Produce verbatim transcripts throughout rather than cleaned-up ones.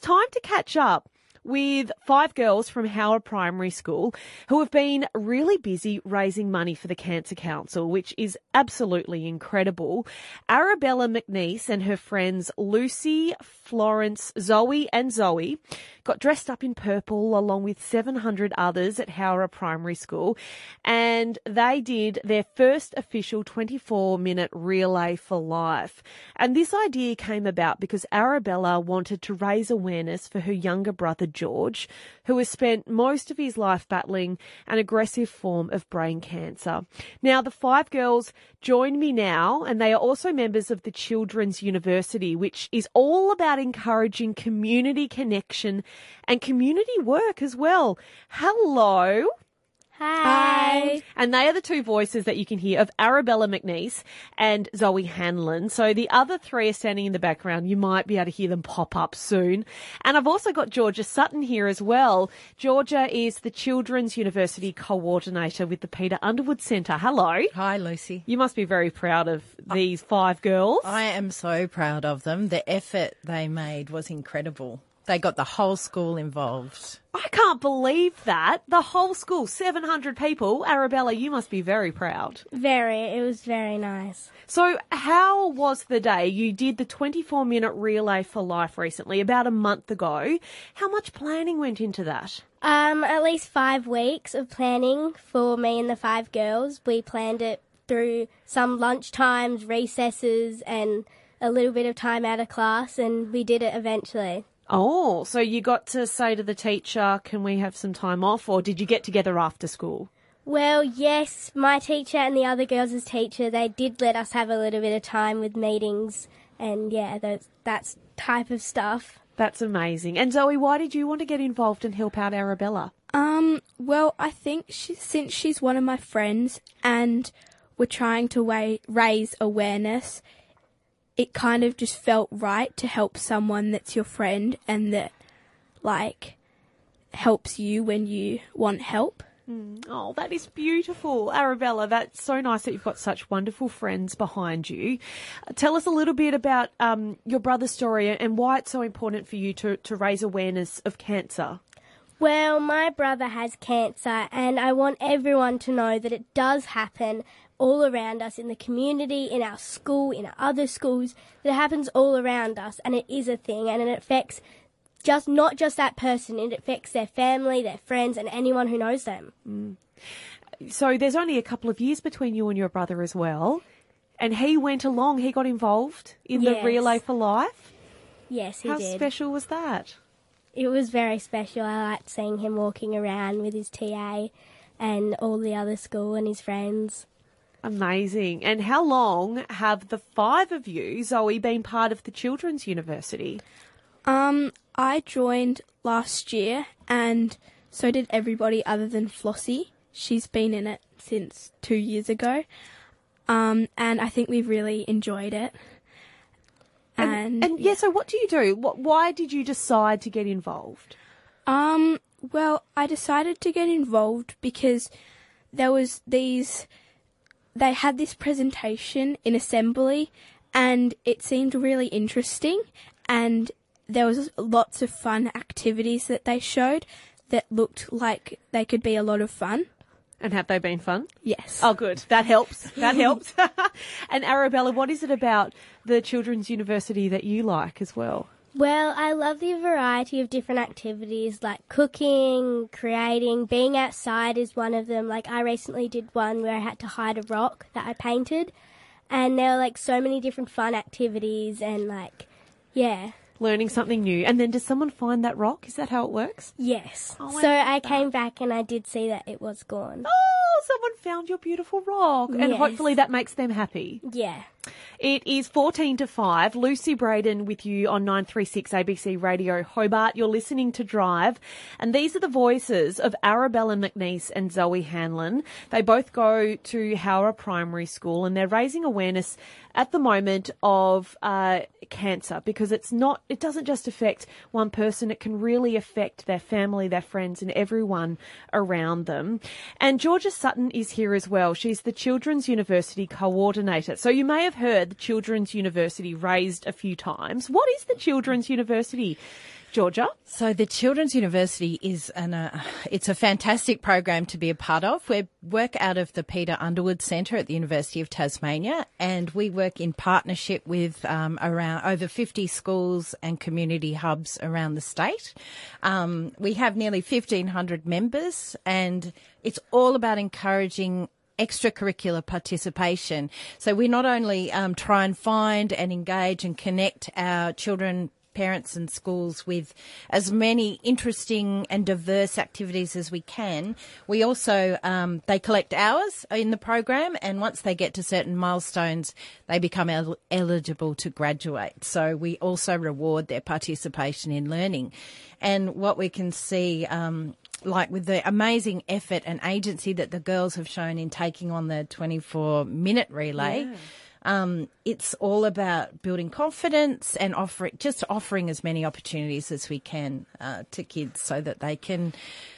time to catch up with five girls from Howrah Primary School who have been really busy raising money for the Cancer Council, which is absolutely incredible. Arabella McNeice and her friends Lucy, Florence, Zoe and Zoe got dressed up in purple along with seven hundred others at Howrah Primary School, and they did their first official twenty-four minute relay for life. And this idea came about because Arabella wanted to raise awareness for her younger brother George, who has spent most of his life battling an aggressive form of brain cancer. Now, the five girls join me now, and they are also members of the Children's University, which is all about encouraging community connection and community work as well. Hello. Hi. And they are the two voices that you can hear of Arabella McNeice and Zoe Hanlon. So the other three are standing in the background. You might be able to hear them pop up soon. And I've also got Georgia Sutton here as well. Georgia is the Children's University Coordinator with the Peter Underwood Centre. Hello. Hi, Lucy. You must be very proud of these five girls. I am so proud of them. The effort they made was incredible. They got the whole school involved. I can't believe that. The whole school, seven hundred people. Arabella, you must be very proud. Very. It was very nice. So how was the day? You did the twenty-four minute relay for life recently, about a month ago. How much planning went into that? Um, at least five weeks of planning for me and the five girls. We planned it through some lunch times, recesses, and a little bit of time out of class, and we did it eventually. Oh, so you got to say to the teacher, can we have some time off, or did you get together after school? Well, yes, my teacher and the other girls' teacher, they did let us have a little bit of time with meetings and, yeah, those, that type of stuff. That's amazing. And Zoe, why did you want to get involved and help out Arabella? Um, well, I think she, since she's one of my friends and we're trying to wa- raise awareness, it kind of just felt right to help someone that's your friend and that, like, helps you when you want help. Mm. Oh, that is beautiful. Arabella, that's so nice that you've got such wonderful friends behind you. Uh, tell us a little bit about um, your brother's story and why it's so important for you to, to raise awareness of cancer. Well, my brother has cancer, and I want everyone to know that it does happen all around us in the community, in our school, in our other schools. That it happens all around us, and it is a thing, and it affects just not just that person, it affects their family, their friends, and anyone who knows them. Mm. So there's only a couple of years between you and your brother as well, and he went along, he got involved in Yes. the Relay for Life? Yes, he How did. How special was that? It was very special. I liked seeing him walking around with his T A and all the other school and his friends. Amazing. And how long have the five of you, Zoe, been part of the Children's University? Um, I joined last year and so did everybody other than Flossie. She's been in it since two years ago. Um, and I think we've really enjoyed it. And, And, and yeah, so what do you do? What, why did you decide to get involved? Um, well, I decided to get involved because there was these, they had this presentation in assembly and it seemed really interesting and there was lots of fun activities that they showed that looked like they could be a lot of fun. And have they been fun? Yes. Oh, good. That helps. That helps. And Arabella, what is it about the Children's University that you like as well? Well, I love the variety of different activities like cooking, creating, being outside is one of them. Like I recently did one where I had to hide a rock that I painted and there were like so many different fun activities and like, yeah. Learning something new. And then does someone find that rock? Is that how it works? Yes. Oh, so I I came back and I did see that it was gone. Oh, someone found your beautiful rock. And Yes. hopefully that makes them happy. Yeah. It is fourteen to five. Lucy Braden with you on nine three six A B C Radio Hobart. You're listening to Drive. And these are the voices of Arabella McNeice and Zoe Hanlon. They both go to Howrah Primary School and they're raising awareness at the moment of uh, cancer because it's not, it doesn't just affect one person. It can really affect their family, their friends and everyone around them. And Georgia Sutton is here as well. She's the Children's University Coordinator. So you may have heard the Children's University raised a few times. What is the Children's University? Georgia? So the Children's University is an uh, it's a fantastic program to be a part of. We work out of the Peter Underwood Centre at the University of Tasmania, and we work in partnership with um, around over fifty schools and community hubs around the state. Um, we have nearly fifteen hundred members, and it's all about encouraging extracurricular participation. So we not only um, try and find and engage and connect our children, parents and schools with as many interesting and diverse activities as we can. We also, um, they collect hours in the program, and once they get to certain milestones, they become el- eligible to graduate. So we also reward their participation in learning. And what we can see, um, like with the amazing effort and agency that the girls have shown in taking on the twenty-four minute relay, yeah. Um, it's all about building confidence and offering, just offering as many opportunities as we can uh, to kids so that they can,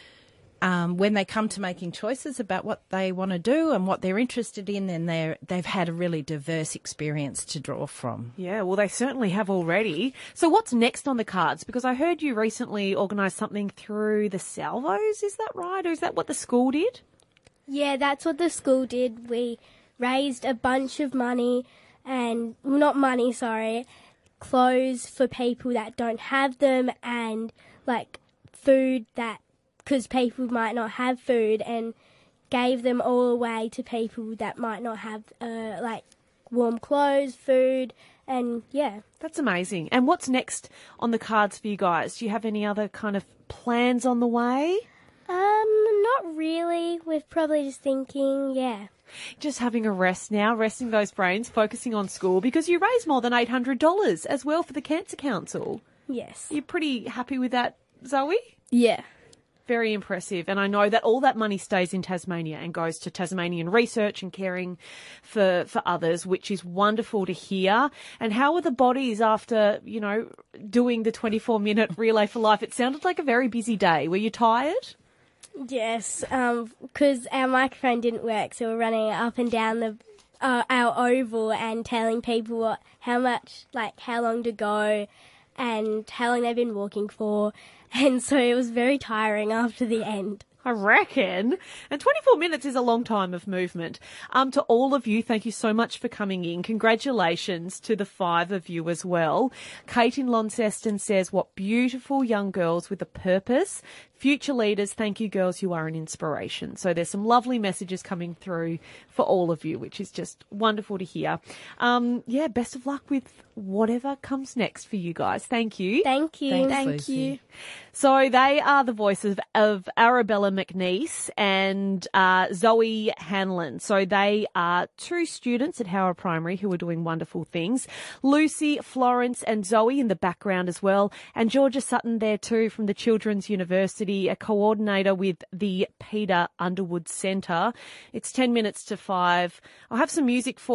um, when they come to making choices about what they want to do and what they're interested in, then they're, they've had a really diverse experience to draw from. Yeah, well, they certainly have already. So what's next on the cards? Because I heard you recently organised something through the Salvos, is that right? Or is that what the school did? Yeah, that's what the school did. We raised a bunch of money and, well, not money, sorry, clothes for people that don't have them, and like food that, because people might not have food, and gave them all away to people that might not have uh, like warm clothes, food, and yeah. That's amazing. And what's next on the cards for you guys? Do you have any other kind of plans on the way? Um, not really. We're probably just thinking, yeah. Just having a rest now, resting those brains, focusing on school, because you raised more than eight hundred dollars as well for the Cancer Council. Yes. You're pretty happy with that, Zoe? Yeah. Very impressive. And I know that all that money stays in Tasmania and goes to Tasmanian research and caring for, for others, which is wonderful to hear. And how are the bodies after, you know, doing the twenty-four minute Relay for Life? It sounded like a very busy day. Were you tired? Yes, because um, our microphone didn't work, so we're running up and down the uh, our oval and telling people what, how much, like how long to go and how long they've been walking for. And so it was very tiring after the end. I reckon. And twenty-four minutes is a long time of movement. Um, to all of you, thank you so much for coming in. Congratulations to the five of you as well. Kate in Launceston says, what beautiful young girls with a purpose. Future leaders, thank you girls, you are an inspiration. So there's some lovely messages coming through for all of you, which is just wonderful to hear. Um, yeah, best of luck with whatever comes next for you guys. Thank you. Thank you. Thanks, Thank Lucy. you. So they are the voices of Arabella McNeese and uh, Zoe Hanlon. So they are two students at Howard Primary who are doing wonderful things. Lucy, Florence and Zoe in the background as well. And Georgia Sutton there too from the Children's University, a coordinator with the Peter Underwood Centre. It's ten minutes to five. I'll have some music for